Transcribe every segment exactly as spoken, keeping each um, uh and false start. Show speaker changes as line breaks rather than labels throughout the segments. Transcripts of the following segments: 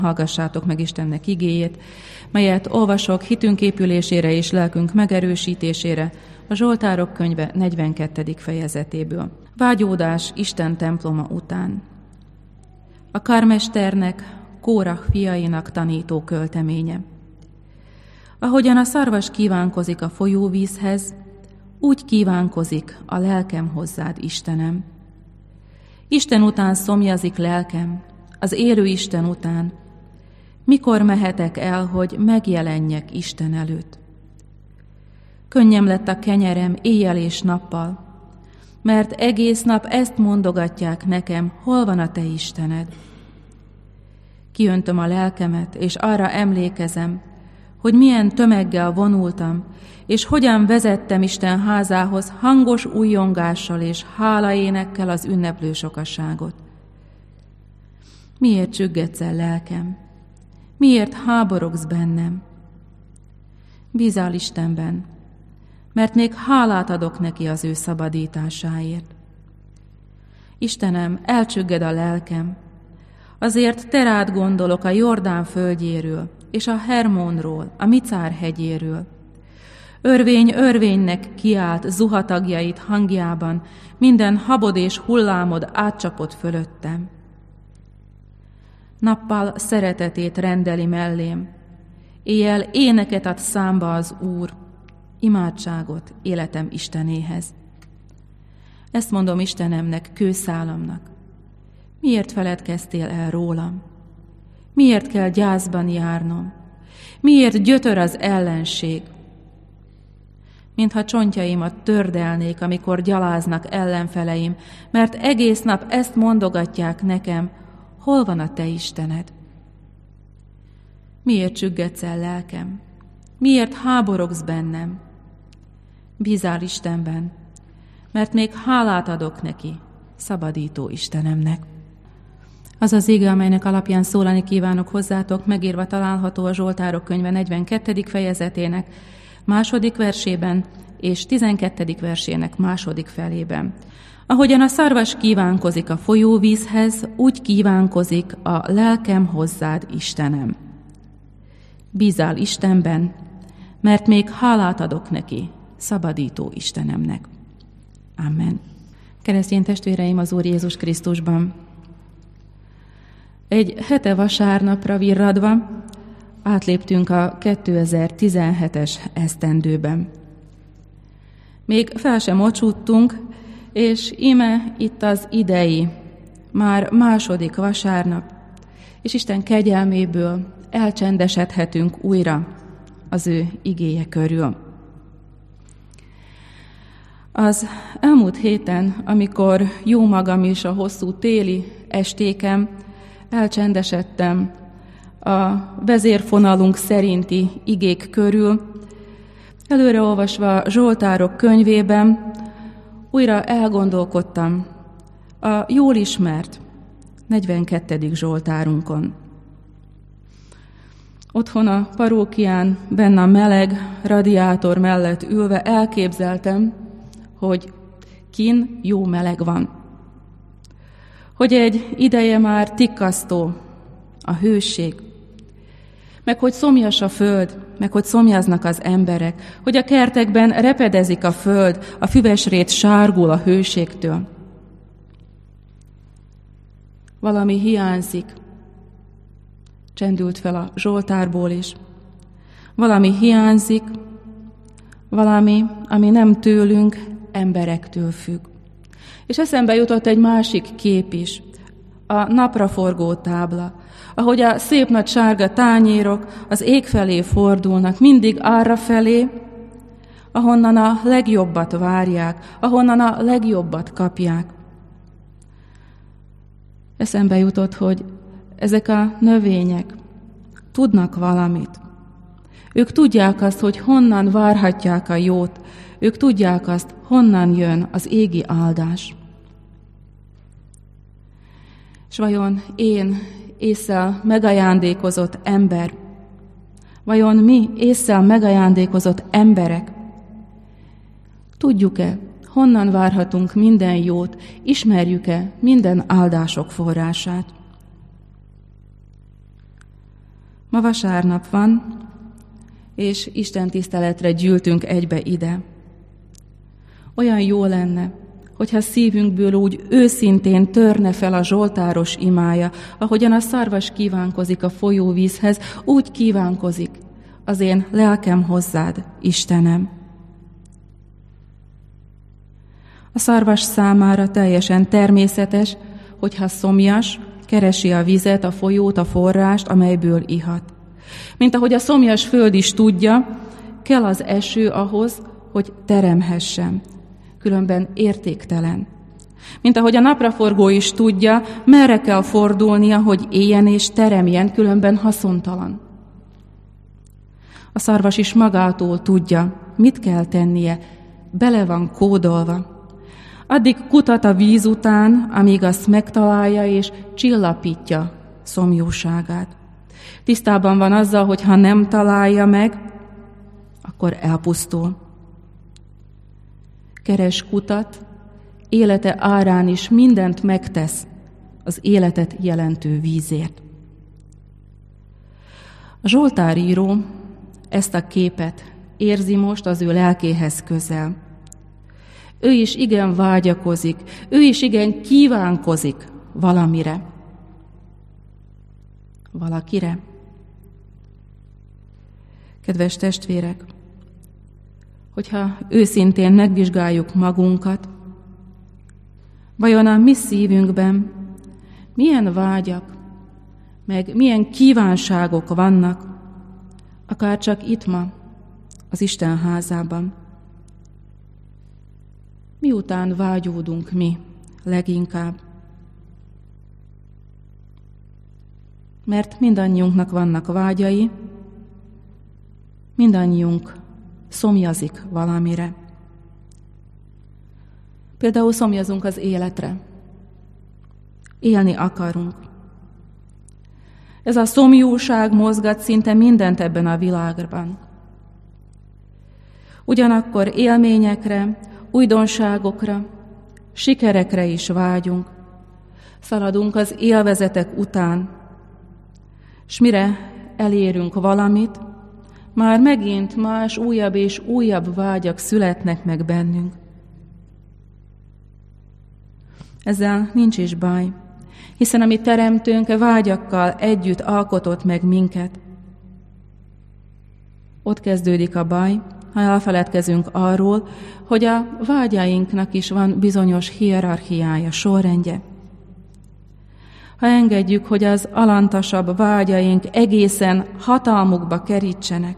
Hallgassátok meg Istennek igéjét, melyet olvasok hitünk épülésére és lelkünk megerősítésére a Zsoltárok könyve negyvenkettedik fejezetéből. Vágyódás Isten temploma után. A karmesternek, Kórah fiainak tanító költeménye. Ahogyan a szarvas kívánkozik a folyóvízhez, úgy kívánkozik a lelkem hozzád, Istenem. Isten után szomjazik lelkem, az élő Isten után. Mikor mehetek el, hogy megjelenjek Isten előtt? Könnyem lett a kenyerem éjjel és nappal, mert egész nap ezt mondogatják nekem, hol van a te Istened. Kiöntöm a lelkemet, és arra emlékezem, hogy milyen tömeggel vonultam, és hogyan vezettem Isten házához hangos újjongással és hálaénekkel az ünneplő sokaságot. Miért csüggedsz el, lelkem? Miért háborogsz bennem? Bízál Istenben, mert még hálát adok neki az ő szabadításáért. Istenem, elcsügged a lelkem, azért te rád gondolok a Jordán földjéről, és a Hermonról, a Micár hegyéről. Örvény örvénynek kiált zuhatagjait hangjában, minden habod és hullámod átcsapott fölöttem. Nappal szeretetét rendeli mellém, éjjel éneket ad számba az Úr, imádságot életem Istenéhez. Ezt mondom Istenemnek, kőszálamnak. Miért feledkeztél el rólam? Miért kell gyászban járnom? Miért gyötör az ellenség? Mintha csontjaimat tördelnék, amikor gyaláznak ellenfeleim, mert egész nap ezt mondogatják nekem, hol van a te Istened? Miért csüggedsz el, lelkem? Miért háborogsz bennem? Bízál Istenben, mert még hálát adok neki, szabadító Istenemnek. Az az ige, amelynek alapján szólani kívánok hozzátok, megírva található a Zsoltárok könyve negyvenkettedik fejezetének második versében és tizenkettedik versének második felében. Ahogyan a szarvas kívánkozik a folyóvízhez, úgy kívánkozik a lelkem hozzád, Istenem. Bízál Istenben, mert még hálát adok neki, szabadító Istenemnek. Amen. Keresztény testvéreim az Úr Jézus Krisztusban! Egy hete vasárnapra virradva átléptünk a kétezer-tizenhetes esztendőben. Még fel sem mocsúttunk, és íme itt az idei, már második vasárnap, és Isten kegyelméből elcsendesedhetünk újra az ő igéje körül. Az elmúlt héten, amikor jó magam is a hosszú téli estéken elcsendesedtem a vezérfonalunk szerinti igék körül, előreolvasva Zsoltárok könyvében, újra elgondolkodtam a jól ismert negyvenkettedik Zsoltárunkon. Otthon a parókián, benne a meleg radiátor mellett ülve elképzeltem, hogy kin jó meleg van. Hogy egy ideje már tikkasztó a hőség, meg hogy szomjas a föld, meg hogy szomjaznak az emberek, hogy a kertekben repedezik a föld, a füvesrét sárgul a hőségtől. Valami hiányzik, csendült fel a Zsoltárból is. Valami hiányzik, valami, ami nem tőlünk, emberektől függ. És eszembe jutott egy másik kép is, a napraforgó tábla, ahogy a szép nagy sárga tányérok az ég felé fordulnak, mindig arra felé, ahonnan a legjobbat várják, ahonnan a legjobbat kapják. Eszembe jutott, hogy ezek a növények tudnak valamit. Ők tudják azt, hogy honnan várhatják a jót, ők tudják azt, honnan jön az égi áldás. És vajon én, ésszel megajándékozott ember, vajon mi, ésszel megajándékozott emberek, tudjuk-e, honnan várhatunk minden jót, ismerjük-e minden áldások forrását? Ma vasárnap van, és Isten tiszteletre gyűltünk egybe ide. Olyan jó lenne, hogyha szívünkből úgy őszintén törne fel a zsoltáros imája, ahogyan a szarvas kívánkozik a folyóvízhez, úgy kívánkozik az én lelkem hozzád, Istenem. A szarvas számára teljesen természetes, hogyha szomjas, keresi a vizet, a folyót, a forrást, amelyből ihat. Mint ahogy a szomjas föld is tudja, kell az eső ahhoz, hogy teremhessen, különben értéktelen. Mint ahogy a napraforgó is tudja, merre kell fordulnia, hogy éljen és teremjen, különben haszontalan. A szarvas is magától tudja, mit kell tennie, bele van kódolva. Addig kutat a víz után, amíg azt megtalálja és csillapítja szomjúságát. Tisztában van azzal, hogy ha nem találja meg, akkor elpusztul. Keres kutat, élete árán is mindent megtesz az életet jelentő vízért. A zsoltáríró ezt a képet érzi most az ő lelkéhez közel. Ő is igen vágyakozik, ő is igen kívánkozik valamire. Valakire. Kedves testvérek, hogyha őszintén megvizsgáljuk magunkat, vajon a mi szívünkben milyen vágyak, meg milyen kívánságok vannak, akár csak itt ma, az Isten házában. Miután vágyódunk mi leginkább? Mert mindannyiunknak vannak vágyai, mindannyiunk szomjazik valamire. Például szomjazunk az életre. Élni akarunk. Ez a szomjúság mozgat szinte mindent ebben a világban. Ugyanakkor élményekre, újdonságokra, sikerekre is vágyunk. Szaladunk az élvezetek után, s mire elérünk valamit, már megint más, újabb és újabb vágyak születnek meg bennünk. Ezzel nincs is baj, hiszen a mi teremtőnk vágyakkal együtt alkotott meg minket. Ott kezdődik a baj, ha elfeledkezünk arról, hogy a vágyainknak is van bizonyos hierarchiája, sorrendje. Ha engedjük, hogy az alantasabb vágyaink egészen hatalmukba kerítsenek.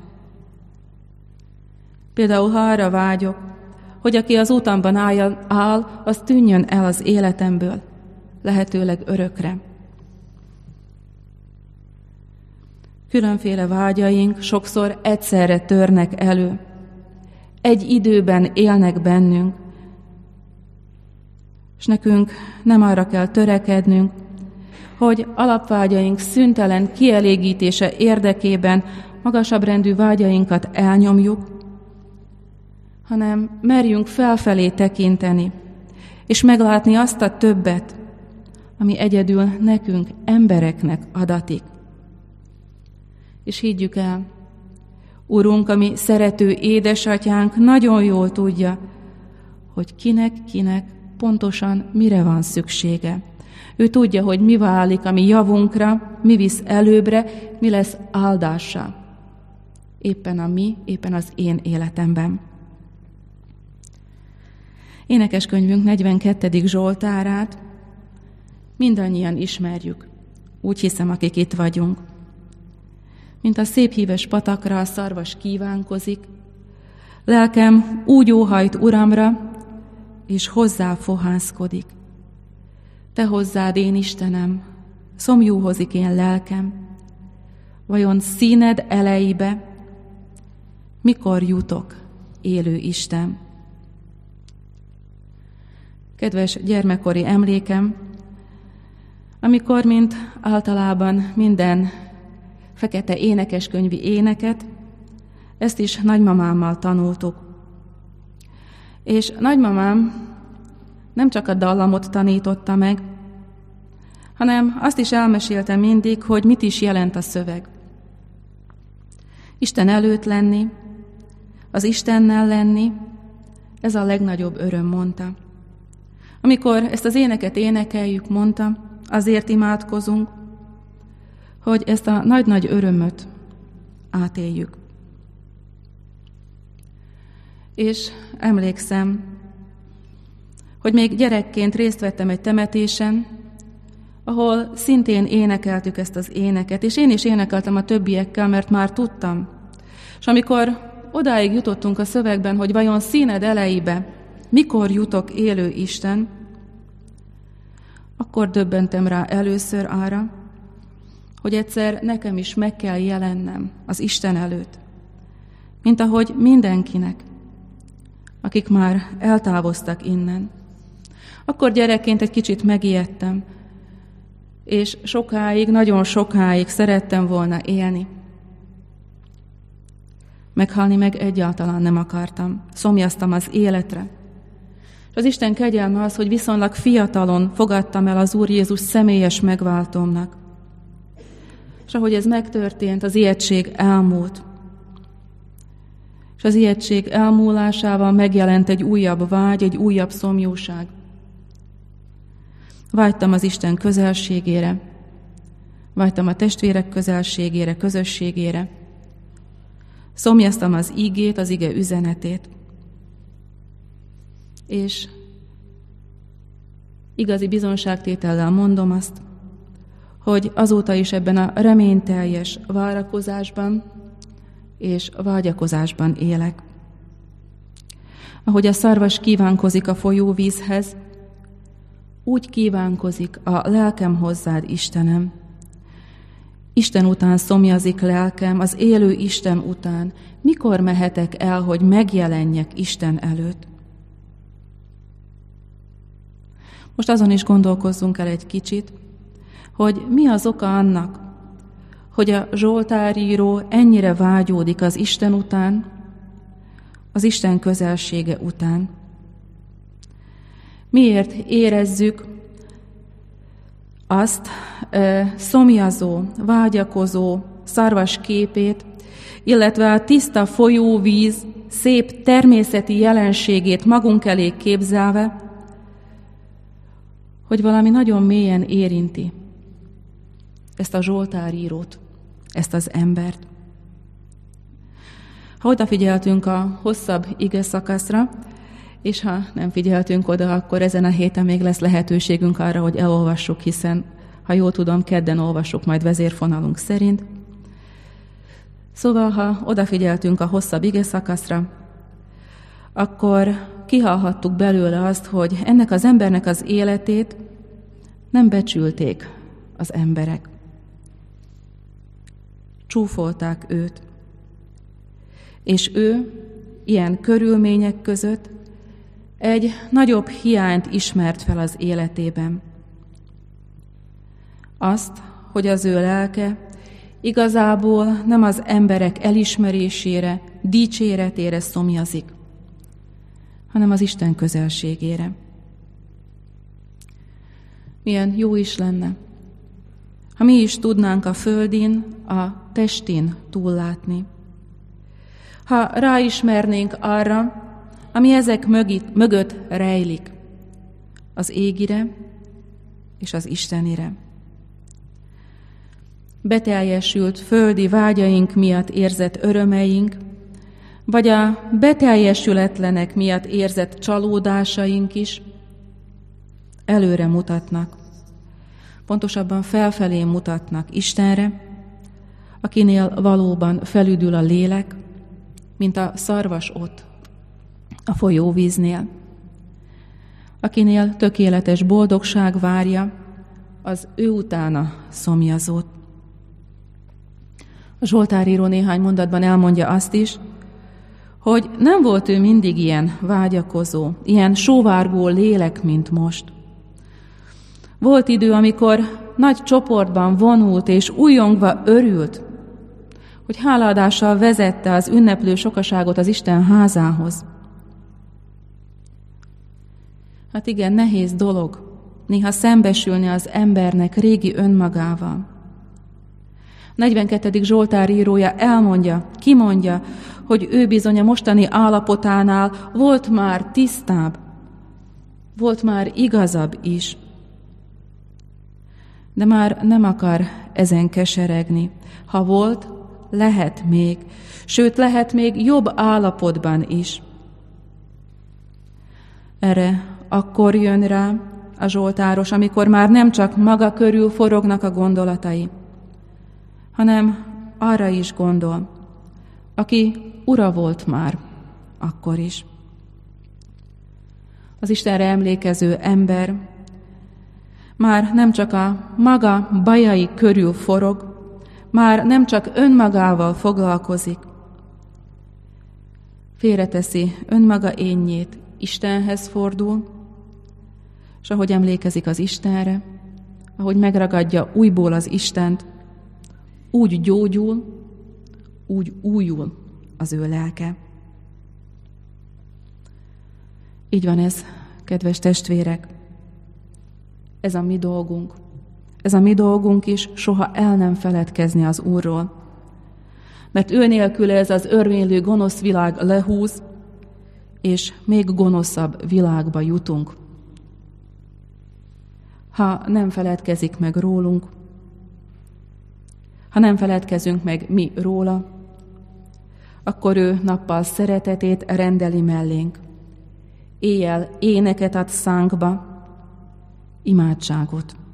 Például, ha arra vágyok, hogy aki az utamban áll, az tűnjön el az életemből, lehetőleg örökre. Különféle vágyaink sokszor egyszerre törnek elő. Egy időben élnek bennünk, és nekünk nem arra kell törekednünk, hogy alapvágyaink szüntelen kielégítése érdekében magasabb rendű vágyainkat elnyomjuk, hanem merjünk felfelé tekinteni, és meglátni azt a többet, ami egyedül nekünk, embereknek adatik. És higgyük el, Urunk, ami szerető édesatyánk nagyon jól tudja, hogy kinek-kinek pontosan mire van szüksége. Ő tudja, hogy mi válik a mi javunkra, mi visz előbbre, mi lesz áldássá. Éppen a mi, éppen az én életemben. Énekeskönyvünk negyvenkettedik zsoltárát mindannyian ismerjük, úgy hiszem, akik itt vagyunk. Mint a szép híves patakra a szarvas kívánkozik, lelkem úgy óhajt Uramra, és hozzá fohászkodik. Te hozzád, én Istenem, szomjúhozik én lelkem, vajon színed elejébe, mikor jutok, élő Isten? Kedves gyermekkori emlékem, amikor, mint általában minden fekete énekeskönyvi éneket, ezt is nagymamámmal tanultuk. És nagymamám nem csak a dallamot tanította meg, hanem azt is elmesélte mindig, hogy mit is jelent a szöveg. Isten előtt lenni, az Istennel lenni, ez a legnagyobb öröm, mondta. Amikor ezt az éneket énekeljük, mondta, azért imádkozunk, hogy ezt a nagy-nagy örömöt átéljük. És emlékszem, hogy még gyerekként részt vettem egy temetésen, ahol szintén énekeltük ezt az éneket, és én is énekeltem a többiekkel, mert már tudtam. És amikor odáig jutottunk a szövegben, hogy vajon színed elejébe mikor jutok, élő Isten, akkor döbbentem rá először arra, hogy egyszer nekem is meg kell jelennem az Isten előtt, mint ahogy mindenkinek, akik már eltávoztak innen. Akkor gyerekként egy kicsit megijedtem, és sokáig, nagyon sokáig szerettem volna élni. Meghalni meg egyáltalán nem akartam. Szomjaztam az életre. És az Isten kegyelme az, hogy viszonylag fiatalon fogadtam el az Úr Jézus személyes megváltómnak. És ahogy ez megtörtént, az ijegység elmúlt. És az ijegység elmúlásával megjelent egy újabb vágy, egy újabb szomjúság. Vágytam az Isten közelségére, vágytam a testvérek közelségére, közösségére. Szomjaztam az ígét, az ige üzenetét. És igazi bizonságtétellel mondom azt, hogy azóta is ebben a reményteljes várakozásban és vágyakozásban élek. Ahogy a szarvas kívánkozik a folyóvízhez, úgy kívánkozik a lelkem hozzád, Istenem. Isten után szomjazik lelkem, az élő Isten után. Mikor mehetek el, hogy megjelenjek Isten előtt? Most azon is gondolkozzunk el egy kicsit, hogy mi az oka annak, hogy a zsoltáríró ennyire vágyódik az Isten után, az Isten közelsége után. Miért érezzük azt e, szomjazó, vágyakozó szarvas képét, illetve a tiszta folyóvíz szép természeti jelenségét magunk elé képzelve, hogy valami nagyon mélyen érinti ezt a zsoltárírót, ezt az embert. Ha odafigyeltünk a hosszabb ige szakaszra, és ha nem figyeltünk oda, akkor ezen a héten még lesz lehetőségünk arra, hogy elolvassuk, hiszen, ha jól tudom, kedden olvassuk majd vezérfonalunk szerint. Szóval, ha odafigyeltünk a hosszabb ige szakaszra, akkor kihallhattuk belőle azt, hogy ennek az embernek az életét nem becsülték az emberek. Csúfolták őt. És ő ilyen körülmények között egy nagyobb hiányt ismert fel az életében. Azt, hogy az ő lelke igazából nem az emberek elismerésére, dicséretére szomjazik, hanem az Isten közelségére. Milyen jó is lenne, ha mi is tudnánk a földin, a testin túllátni. Ha ráismernénk arra, ami ezek mögött, mögött rejlik, az égire és az Istenire. Beteljesült földi vágyaink miatt érzett örömeink, vagy a beteljesületlenek miatt érzett csalódásaink is előre mutatnak. Pontosabban felfelé mutatnak Istenre, akinél valóban felüdül a lélek, mint a szarvas ott, a folyóvíznél, akinél tökéletes boldogság várja az ő utána szomjazót. A zsoltáríró néhány mondatban elmondja azt is, hogy nem volt ő mindig ilyen vágyakozó, ilyen sóvárgó lélek, mint most. Volt idő, amikor nagy csoportban vonult és újongva örült, hogy hálaadással vezette az ünneplő sokaságot az Isten házához. Hát igen, nehéz dolog néha szembesülni az embernek régi önmagával. negyvenkettedik Zsoltár írója elmondja, kimondja, hogy ő bizony a mostani állapotánál volt már tisztább, volt már igazabb is. De már nem akar ezen keseregni. Ha volt, lehet még, sőt lehet még jobb állapotban is. Erre akkor jön rá a zsoltáros, amikor már nem csak maga körül forognak a gondolatai, hanem arra is gondol, aki ura volt már akkor is. Az Istenre emlékező ember már nem csak a maga bajai körül forog, már nem csak önmagával foglalkozik. Félreteszi önmaga énjét, Istenhez fordul, és ahogy emlékezik az Istenre, ahogy megragadja újból az Istent, úgy gyógyul, úgy újul az ő lelke. Így van ez, kedves testvérek. Ez a mi dolgunk. Ez a mi dolgunk is soha el nem feledkezni az Úrról. Mert ő nélkül ez az örvénylő gonosz világ lehúz, és még gonoszabb világba jutunk. Ha nem feledkezik meg rólunk, ha nem feledkezünk meg mi róla, akkor ő nappal szeretetét rendeli mellénk. Éjjel éneket ad szánkba, imádságot.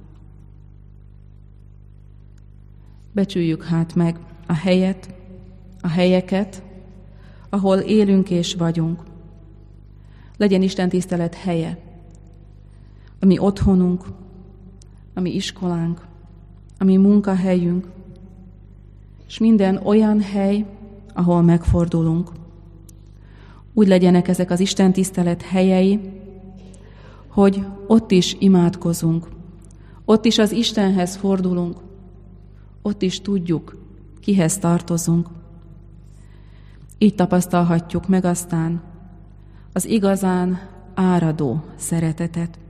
Becsüljük hát meg a helyet, a helyeket, ahol élünk és vagyunk. Legyen Isten tisztelet helye, a mi otthonunk, a mi iskolánk, a mi munkahelyünk, és minden olyan hely, ahol megfordulunk. Úgy legyenek ezek az Isten tisztelet helyei, hogy ott is imádkozunk, ott is az Istenhez fordulunk, ott is tudjuk, kihez tartozunk. Így tapasztalhatjuk meg aztán az igazán áradó szeretetet.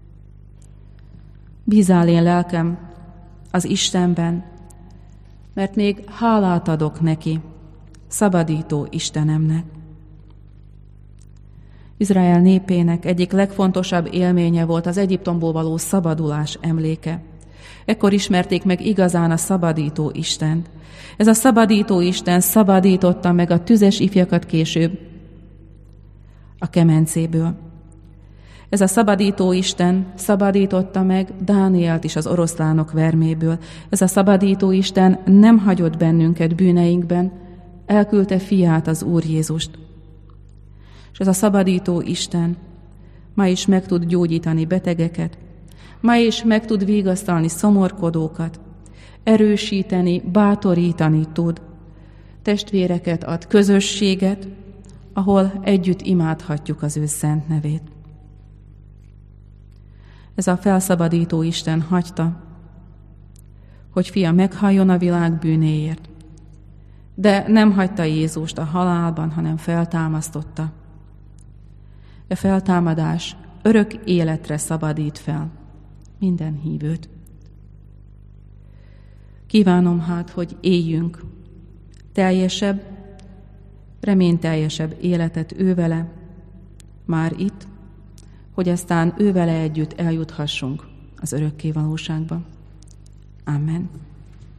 Bízál én lelkem az Istenben, mert még hálát adok neki, szabadító Istenemnek. Izrael népének egyik legfontosabb élménye volt az Egyiptomból való szabadulás emléke. Ekkor ismerték meg igazán a szabadító Istent. Ez a szabadító Isten szabadította meg a tüzes ifjakat később a kemencéből. Ez a szabadító Isten szabadította meg Dánielt is az oroszlánok verméből. Ez a szabadító Isten nem hagyott bennünket bűneinkben, elküldte fiát, az Úr Jézust. És ez a szabadító Isten ma is meg tud gyógyítani betegeket, ma is meg tud vigasztalni szomorkodókat, erősíteni, bátorítani tud, testvéreket ad, közösséget, ahol együtt imádhatjuk az ő szent nevét. Ez a felszabadító Isten hagyta, hogy fia meghalljon a világ bűnéért, de nem hagyta Jézust a halálban, hanem feltámasztotta. E feltámadás örök életre szabadít fel minden hívőt. Kívánom hát, hogy éljünk teljesebb, reményteljesebb életet ővele, már itt, hogy aztán ővele együtt eljuthassunk az örökké valóságba. Amen.